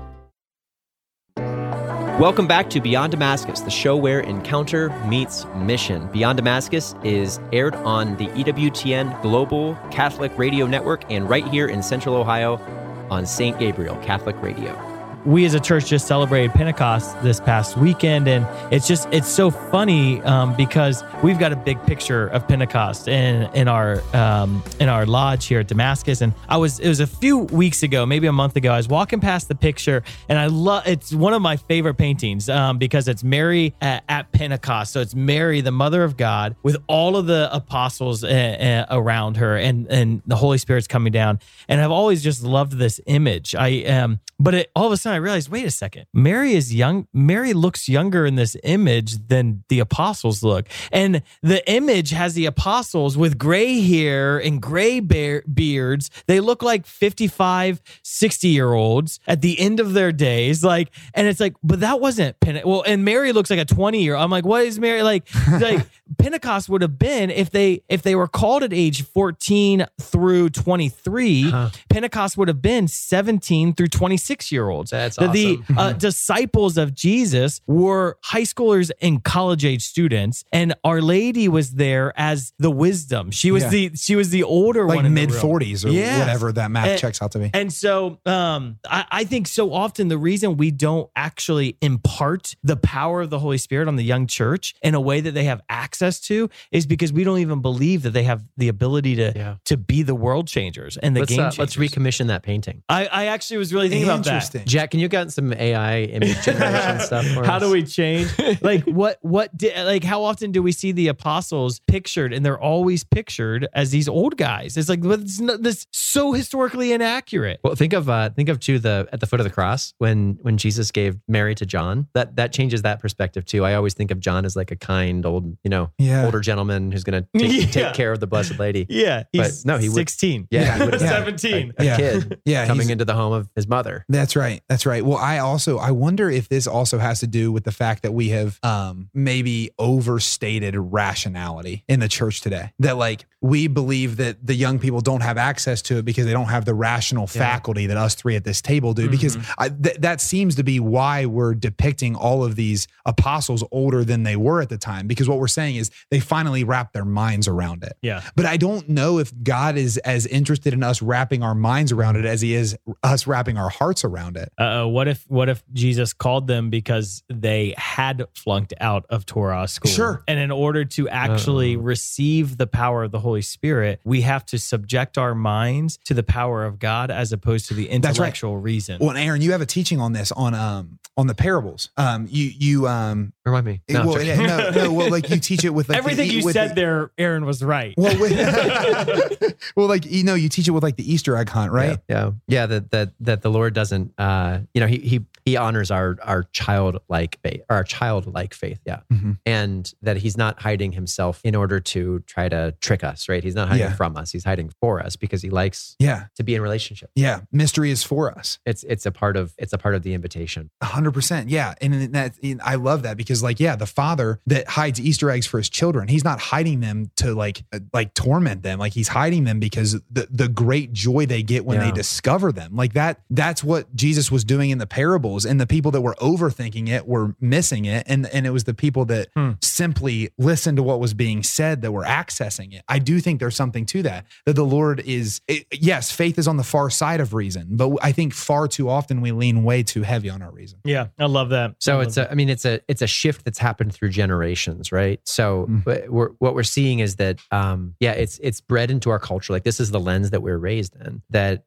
Welcome back to Beyond Damascus, the show where encounter meets mission. Beyond Damascus is aired on the EWTN Global Catholic Radio Network and right here in Central Ohio on St. Gabriel Catholic Radio. We as a church just celebrated Pentecost this past weekend, and it's so funny because we've got a big picture of Pentecost in our lodge here at Damascus. And it was a few weeks ago, maybe a month ago, I was walking past the picture, and it's one of my favorite paintings because it's Mary at Pentecost. So it's Mary, the Mother of God, with all of the apostles around her, and the Holy Spirit's coming down. And I've always just loved this image. But all of a sudden I realized, wait a second, Mary is young. Mary looks younger in this image than the apostles look. And the image has the apostles with gray hair and gray beards. They look like 55, 60-year-olds at the end of their days. And it's like, but that wasn't and Mary looks like a 20-year-old. I'm like, what is Mary like Pentecost would have been if they were called at age 14 through 23, Pentecost would have been 17 through 26-year-olds. That's awesome. The disciples of Jesus were high schoolers and college-age students, and Our Lady was there as the wisdom. She was the older one, mid-40s or whatever that math checks out to be. And so I think so often the reason we don't actually impart the power of the Holy Spirit on the young church in a way that they have access to is because we don't even believe that they have the ability to be the world changers and the game changers. Let's recommission that painting. I actually was really thinking about that. Jack, can you get some AI image generation stuff for us? How do we change? How often do we see the apostles pictured, and they're always pictured as these old guys? It's like this so historically inaccurate. Well, think of at the foot of the cross when Jesus gave Mary to John. That changes that perspective too. I always think of John as like a kind old, older gentleman who's going to take care of the Blessed Lady. Yeah, he was 16. He would have 17. A kid coming into the home of his mother. That's right. Well, I wonder if this also has to do with the fact that we have maybe overstated rationality in the church today. That we believe that the young people don't have access to it because they don't have the rational faculty that us three at this table do. Because that seems to be why we're depicting all of these apostles older than they were at the time. Because what we're saying is they finally wrapped their minds around it. Yeah. But I don't know if God is as interested in us wrapping our minds around it as he is us wrapping our hearts around it. What if Jesus called them because they had flunked out of Torah school? Sure. And in order to actually receive the power of the Holy Spirit, we have to subject our minds to the power of God as opposed to the intellectual reason. Well, and Aaron, you have a teaching on this on the parables. You remind me. No, well, you teach it with everything you said there. Aaron was right. Well, you teach it with the Easter egg hunt, right? Yeah. That the Lord doesn't. He honors our childlike faith. Yeah, and that he's not hiding himself in order to try to trick us. Right? He's not hiding from us. He's hiding for us because he likes to be in relationship. Yeah, mystery is for us. It's a part of the invitation. 100%. Yeah, and I love that because the Father that hides Easter eggs for his children, he's not hiding them to torment them. He's hiding them because the great joy they get when they discover them. That's what what Jesus was doing in the parables, and the people that were overthinking it were missing it. And it was the people that simply listened to what was being said that were accessing it. I do think there's something to that the Lord is, yes, faith is on the far side of reason, but I think far too often we lean way too heavy on our reason. Yeah, I love that. So it's a shift that's happened through generations, right? So what we're seeing is that, it's bred into our culture. Like, this is the lens that we're raised in, that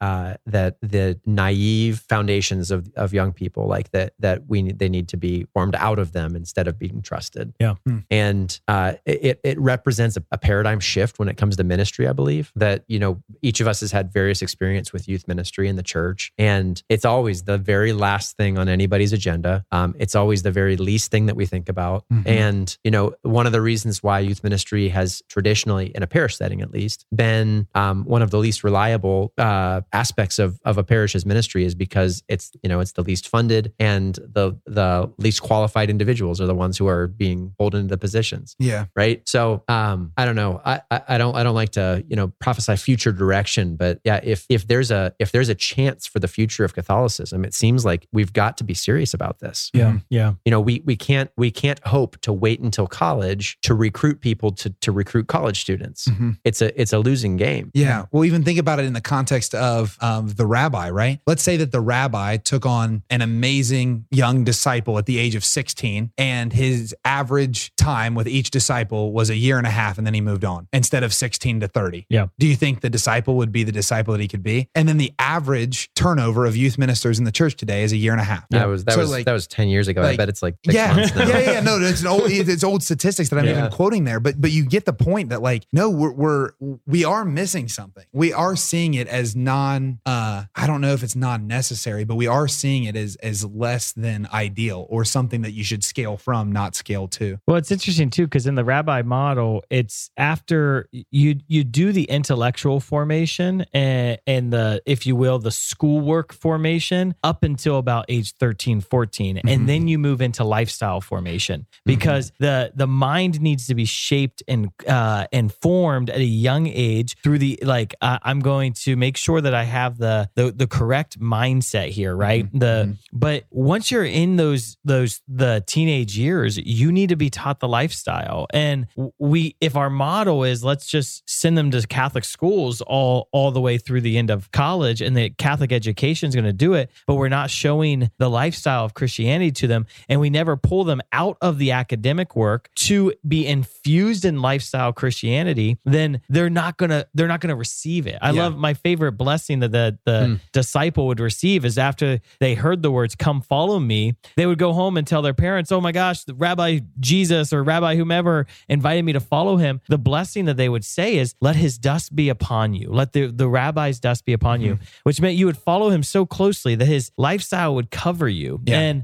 the naive foundations of young people, like they need to be formed out of them instead of being trusted. Yeah. And it represents a paradigm shift when it comes to ministry, I believe, that, each of us has had various experience with youth ministry in the church, and it's always the very last thing on anybody's agenda. It's always the very least thing that we think about. And, one of the reasons why youth ministry has traditionally, in a parish setting at least, been one of the least reliable aspects of a parish's ministry is because it's the least funded, and the least qualified individuals are the ones who are being pulled into the positions. Yeah. Right. So I don't know. I don't like to prophesy future direction, but yeah, if there's a chance for the future of Catholicism, it seems like we've got to be serious about this. Yeah. Yeah. We can't hope to wait until college to recruit people to recruit college students. It's a losing game. Yeah. Well, even think about it in the context of the rabbi, right? Let's say that the rabbi took on an amazing young disciple at the age of 16, and his average time with each disciple was 1.5 years, and then he moved on instead of 16 to 30. Yeah. Do you think the disciple would be the disciple that he could be? And then the average turnover of youth ministers in the church today is 1.5 years. That was 10 years ago. I bet it's like 6 months now. Yeah. No, it's old statistics that I'm even quoting there. But you get the point that, like, no, we are missing something. We are seeing it as I don't know if it's non-necessary, but we are seeing it as less than ideal, or something that you should scale from, not scale to. Well, it's interesting too, because in the rabbi model, it's after you do the intellectual formation and the, if you will, the schoolwork formation up until about age 13, 14. And then you move into lifestyle formation, because the mind needs to be shaped and formed at a young age through the, I'm going to make sure that I have the correct mindset here, right? But once you're in the teenage years, you need to be taught the lifestyle. And if our model is, let's just send them to Catholic schools all the way through the end of college, and the Catholic education is going to do it, but we're not showing the lifestyle of Christianity to them, and we never pull them out of the academic work to be infused in lifestyle Christianity, then they're not gonna receive it. I love, my favorite blessing that the disciple would receive is after they heard the words, "Come follow me," they would go home and tell their parents, "Oh my gosh, the Rabbi Jesus or Rabbi whomever invited me to follow him." The blessing that they would say is, "Let his dust be upon you. Let the rabbi's dust be upon you," which meant you would follow him so closely that his lifestyle would cover you. Yeah. And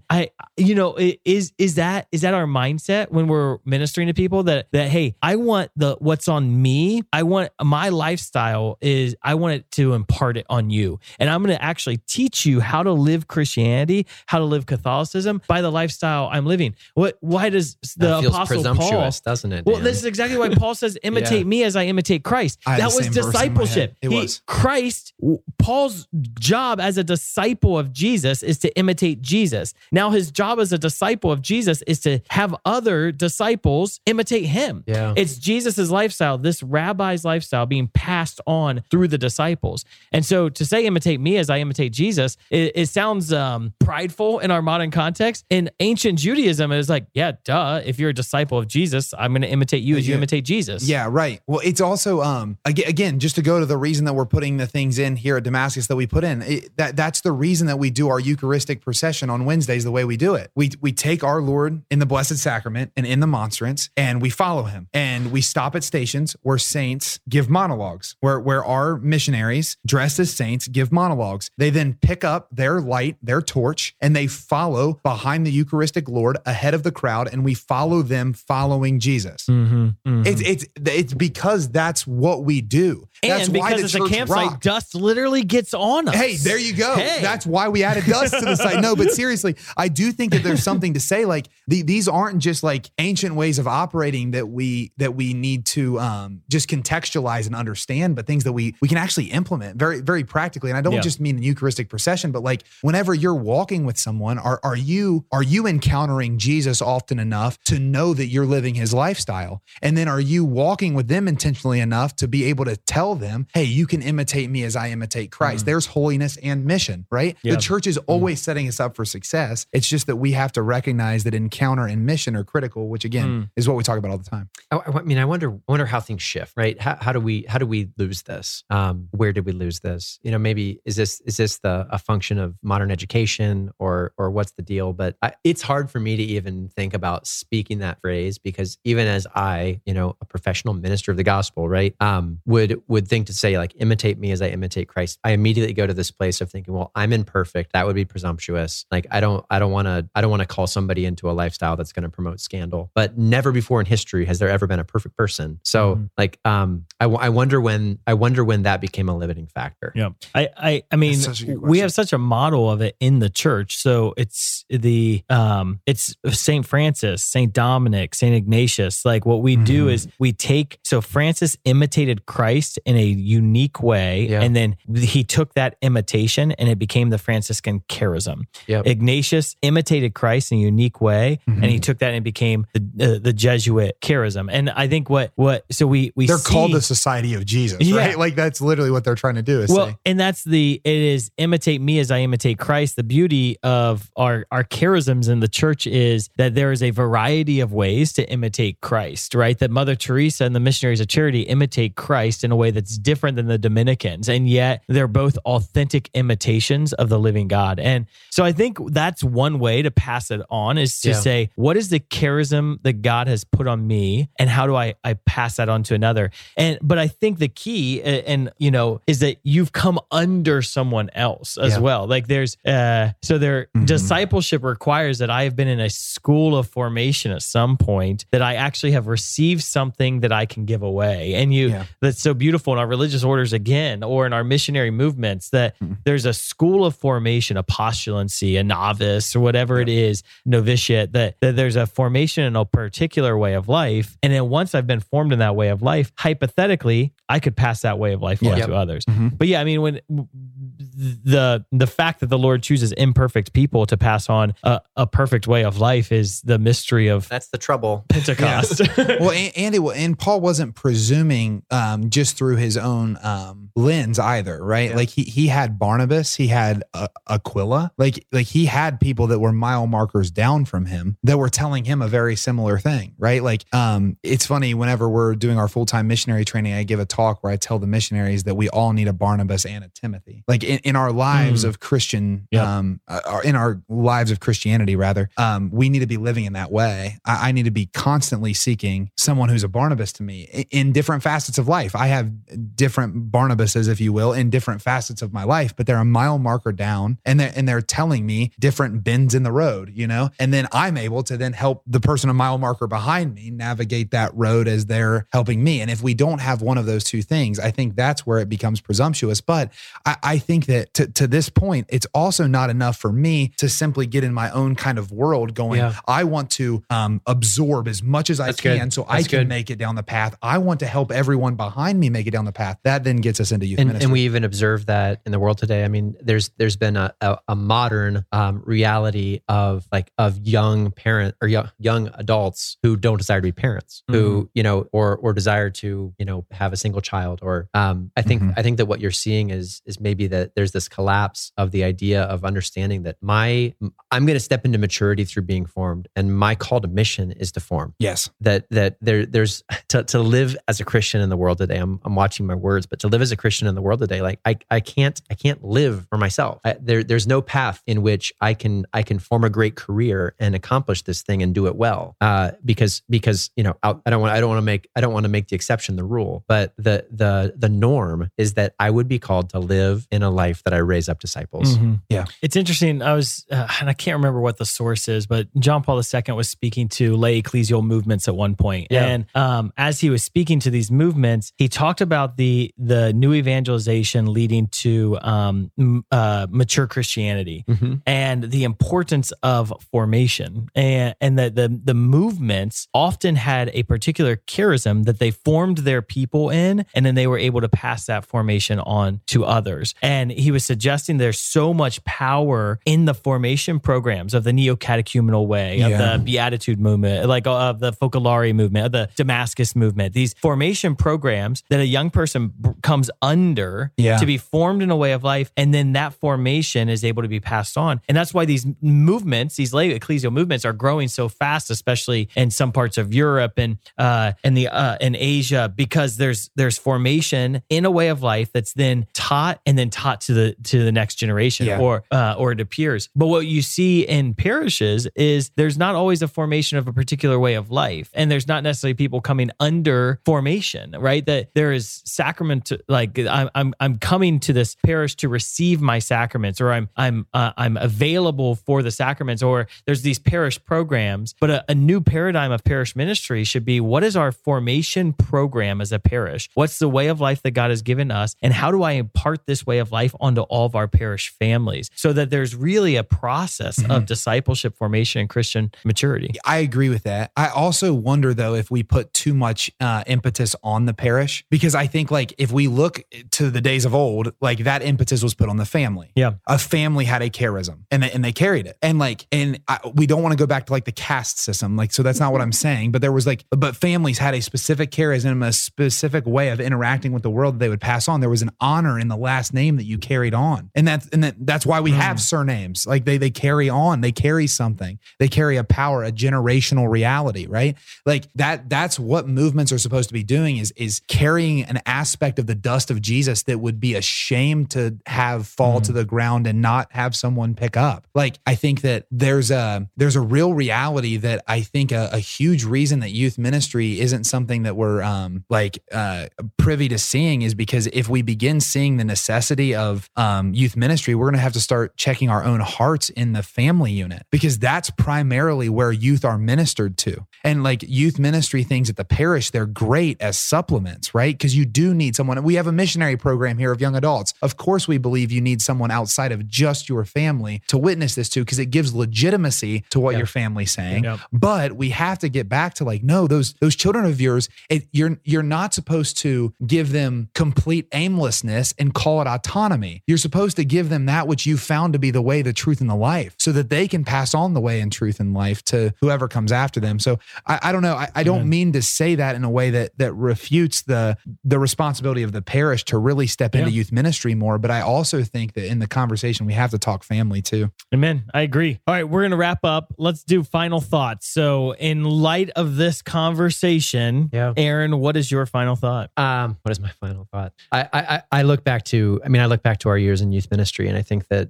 is that our mindset when we're ministering to people, that hey, I want what's on me. I want my lifestyle is, I want it to impart it on you. And I'm going to actually teach you how to live Christianity, how to live Catholicism by the lifestyle I'm living. Why does the Apostle Paul, doesn't it? Well, this is exactly why Paul says, imitate me as I imitate Christ. That was discipleship. Paul's job as a disciple of Jesus is to imitate Jesus. Now his job as a disciple of Jesus is to have other disciples imitate him. Yeah. It's Jesus's lifestyle, this rabbi's lifestyle, being passed on through the disciples. And so to say imitate me as I imitate Jesus, it sounds prideful in our modern context. In ancient Judaism, it was like, yeah, duh. If you're a disciple of Jesus, I'm going to imitate you as you imitate Jesus. Yeah, right. Well, it's also, again, just to go to the reason that we're putting the things in here at Damascus that we put in, that's the reason that we do our Eucharistic procession on Wednesdays the way we do it. We take our Lord in the Blessed Sacrament and in the monstrance, and we follow him. And we stop at stations where saints give monologues, where our missionaries dressed as saints give monologues. They then pick up their light, their torch, and they follow behind the Eucharistic Lord ahead of the crowd, and we follow them following Jesus. It's because that's what we do. That's and why because the it's a church campsite, rocks. dust literally gets on us. Hey, there you go. Hey. That's why we added dust to the site. No, but seriously, I do think that there's something to say. Like these aren't just like ancient ways of operating that we need to just contextualize and understand, but things that we can actually implement very, very practically. And I don't just mean the Eucharistic procession, but like whenever you're walking with someone, are you encountering Jesus often enough to know that you're living his lifestyle? And then are you walking with them intentionally enough to be able to tell them, hey, you can imitate me as I imitate Christ. There's holiness and mission, right? Yeah. The church is always setting us up for success. It's just that we have to recognize that encounter and mission are critical, which again is what we talk about all the time. I mean, I wonder how things shift, right? How do we lose this? Where did we lose this? You know, maybe is this a function of modern education or what's the deal? But it's hard for me to even think about speaking that phrase, because even as I, you know, a professional minister of the gospel, right, would think to say like, imitate me as I imitate Christ. I immediately go to this place of thinking, well, I'm imperfect. That would be presumptuous. Like I don't want to call somebody into a lifestyle that's going to promote scandal. But never before in history has there ever been a perfect person. So like I wonder when that became a limiting factor. Yeah, I mean, we have such a model of it in the church. So it's it's Saint Francis, Saint Dominic, Saint Ignatius. Like what we do is we take, so Francis imitated Christ in a unique way, and then he took that imitation and it became the Franciscan charism. Ignatius imitated Christ in a unique way, and he took that and it became the Jesuit charism. And I think so we they're see, called the Society of Jesus, right? Like that's literally what they're trying to do. Is say. And it is imitate me as I imitate Christ. The beauty of our charisms in the church is that there is a variety of ways to imitate Christ, right? That Mother Teresa and the Missionaries of Charity imitate Christ in a way that's different than the Dominicans, and yet they're both authentic imitations of the living God. And so I think that's one way to pass it on, is to say, what is the charism that God has put on me, and how do I pass that on to another? But I think the key, is that you've come under someone else as well. Like there's, discipleship requires that I have been in a school of formation at some point, that I actually have received something that I can give away. And that's so beautiful in our religious orders again, or in our missionary movements, that there's a school of formation, a postulancy, a novice, or whatever it is, novitiate, that there's a formation in a particular way of life. And then once I've been formed in that way of life, hypothetically, I could pass that way of life on to others. But I mean, when the fact that the Lord chooses imperfect people to pass on a perfect way of life is the mystery of, that's the trouble, Pentecost. Well, and Paul wasn't presuming just through his own lens either, right? Like he had Barnabas, he had Aquila, like he had people that were mile markers down from him that were telling him a very similar thing, right? Like it's funny, whenever we're doing our full-time missionary training, I give a talk where I tell the missionaries that we all need a Barnabas and a Timothy. Like in our lives of Christian, in our lives of Christianity rather, we need to be living in that way. I need to be constantly seeking someone who's a Barnabas to me in different facets of life. I have different Barnabases, if you will, in different facets of my life, but they're a mile marker down, and they're telling me different bends in the road, and then I'm able to then help the person a mile marker behind me navigate that road as they're helping me. And if we don't have one of those two things, I think that's where it becomes presumptuous. But I think that to this point, it's also not enough for me to simply get in my own kind of world going, I want to absorb as much as I can so I can make it down the path. I want to help everyone behind me make it down the path. That then gets us into youth ministry. And we even observe that in the world today. I mean, there's been a modern reality of young parent or young adults who don't desire to be parents, who, or desire to, have a single child. Or I think that what you're seeing is maybe that there's this collapse of the idea of understanding that I'm going to step into maturity through being formed, and my call to mission is to form. Yes. That there's to live as a Christian in the world today. I'm watching my words, but to live as a Christian in the world today, like I can't live for myself. There's no path in which I can form a great career and accomplish this thing and do it well. Because I don't want to make the exception the rule, but the norm is that I would be called to live in a life life that I raise up disciples. Yeah. It's interesting. I was, and I can't remember what the source is, but John Paul II was speaking to lay ecclesial movements at one point. Yeah. And as he was speaking to these movements, he talked about the new evangelization leading to mature Christianity and the importance of formation, and that the movements often had a particular charism that they formed their people in, and then they were able to pass that formation on to others. And he was suggesting there's so much power in the formation programs of the neo-catechumenal way, of the Beatitude movement, like of the Focolare movement, of the Damascus movement, these formation programs that a young person comes under to be formed in a way of life, and then that formation is able to be passed on. And that's why these movements, these lay ecclesial movements, are growing so fast, especially in some parts of Europe and in Asia, because there's formation in a way of life that's then taught to the next generation or to peers. But what you see in parishes is there's not always a formation of a particular way of life, and there's not necessarily people coming under formation, right? That there is sacrament, like I'm coming to this parish to receive my sacraments, or I'm available for the sacraments, or there's these parish programs. But a new paradigm of parish ministry should be, what is our formation program as a parish? What's the way of life that God has given us, and how do I impart this way of life onto all of our parish families, so that there's really a process of discipleship, formation, and Christian maturity? I agree with that. I also wonder, though, if we put too much impetus on the parish, because I think, like, if we look to the days of old, like, that impetus was put on the family. Yeah. A family had a charism, and they carried it. And we don't want to go back to like the caste system. Like, so that's not what I'm saying, but but families had a specific charism, a specific way of interacting with the world that they would pass on. There was an honor in the last name that you carried on. And that's why we have surnames. Like, they carry on, they carry something, they carry a power, a generational reality, right? Like that's what movements are supposed to be doing, is carrying an aspect of the dust of Jesus that would be a shame to have fall to the ground and not have someone pick up. Like, I think that there's a real reality that I think a huge reason that youth ministry isn't something that we're privy to seeing is because if we begin seeing the necessity of youth ministry, we're going to have to start checking our own hearts in the family unit, because that's primarily where youth are ministered to. And like youth ministry things at the parish, they're great as supplements, right? Because you do need someone. We have a missionary program here of young adults. Of course, we believe you need someone outside of just your family to witness this to, because it gives legitimacy to what your family's saying. But we have to get back to no, those children of yours, you're not supposed to give them complete aimlessness and call it autonomy. You're supposed to give them that which you found to be the way, the truth, and the life, so that they can pass on the way and truth and life to whoever comes after them. So I don't know. I don't mean to say that in a way that refutes the responsibility of the parish to really step into youth ministry more. But I also think that in the conversation, we have to talk family too. Amen. I agree. All right, we're going to wrap up. Let's do final thoughts. So in light of this conversation, Aaron, what is your final thought? What is my final thought? I look back to our years in youth ministry, and I think that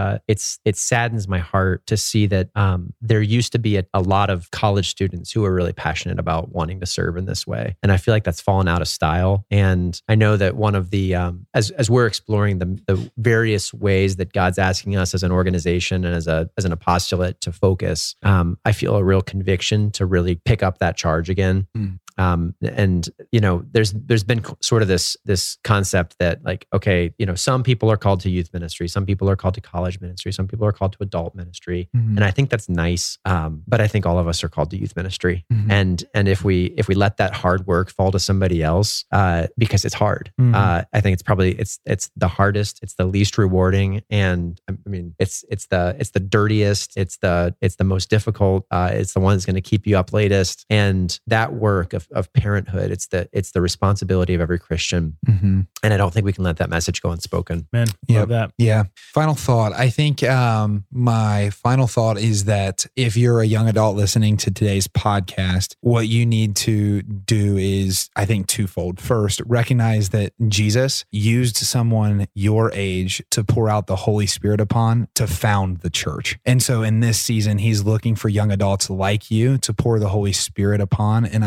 it saddens my heart to see that there used to be a lot of college students who are really passionate about wanting to serve in this way. And I feel like that's fallen out of style. And I know that one of the, as we're exploring the various ways that God's asking us as an organization and as an apostolate to focus, I feel a real conviction to really pick up that charge again. And there's been sort of this concept that some people are called to youth ministry, some people are called to college ministry, some people are called to adult ministry. And I think that's nice. But I think all of us are called to youth ministry. And if we let that hard work fall to somebody else, because it's hard, I think it's the hardest, it's the least rewarding. And I mean, it's the dirtiest, it's the most difficult. It's the one that's going to keep you up latest. And that work of parenthood, it's the responsibility of every Christian. And I don't think we can let that message go unspoken. Man, love that. Yeah. Final thought. I think my final thought is that if you're a young adult listening to today's podcast, what you need to do is, I think, twofold. First, recognize that Jesus used someone your age to pour out the Holy Spirit upon to found the church. And so in this season, he's looking for young adults like you to pour the Holy Spirit upon. And I'm using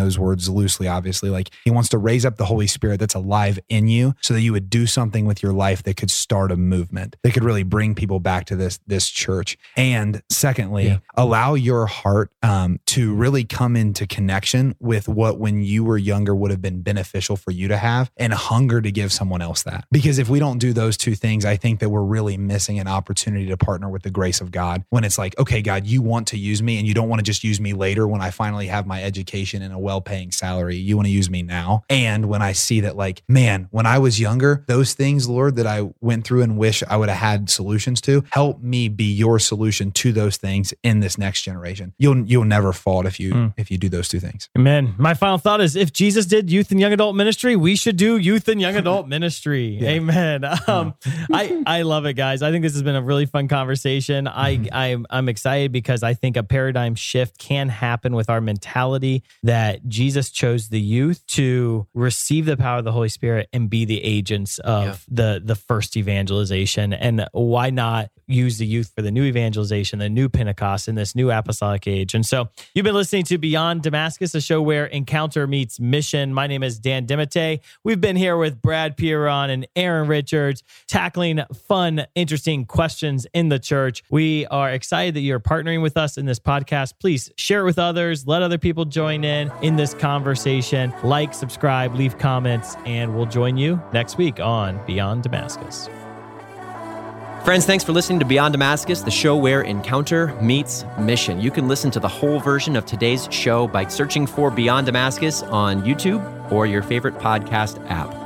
those words loosely, obviously. Like he wants to raise up the Holy Spirit that's alive in you so that you would do something with your life that could start a movement, that could really bring people back to this church. And secondly, allow your heart to really come into connection with what when you were younger would have been beneficial for you to have, and hunger to give someone else that. Because if we don't do those two things, I think that we're really missing an opportunity to partner with the grace of God. When it's like, okay, God, you want to use me, and you don't want to just use me later when I finally have my education and a well-paying salary. You want to use me now. And when I see that, like, man, when I was younger, those things, Lord, that I went through and wish I would have had solutions to, help me be your solution to those things in this next generation. You'll never fault if you do those two things. Amen. My final thought is, if Jesus did youth and young adult ministry, we should do youth and young adult ministry. Amen. I love it, guys. I think this has been a really fun conversation. I'm excited because I think a paradigm shift can happen with our mentality that Jesus chose the youth to receive the power of the Holy Spirit and be the agents of the first evangelization. And why not use the youth for the new evangelization, the new Pentecost, in this new apostolic age? And so you've been listening to Beyond Damascus, a show where encounter meets mission. My name is Dan Dimite. We've been here with Brad Pierron and Aaron Richards, tackling fun, interesting questions in the church. We are excited that you're partnering with us in this podcast. Please share it with others. Let other people join in this conversation. Like, subscribe, leave comments, and we'll join you next week on Beyond Damascus. Friends, thanks for listening to Beyond Damascus, the show where encounter meets mission. You can listen to the whole version of today's show by searching for Beyond Damascus on YouTube or your favorite podcast app.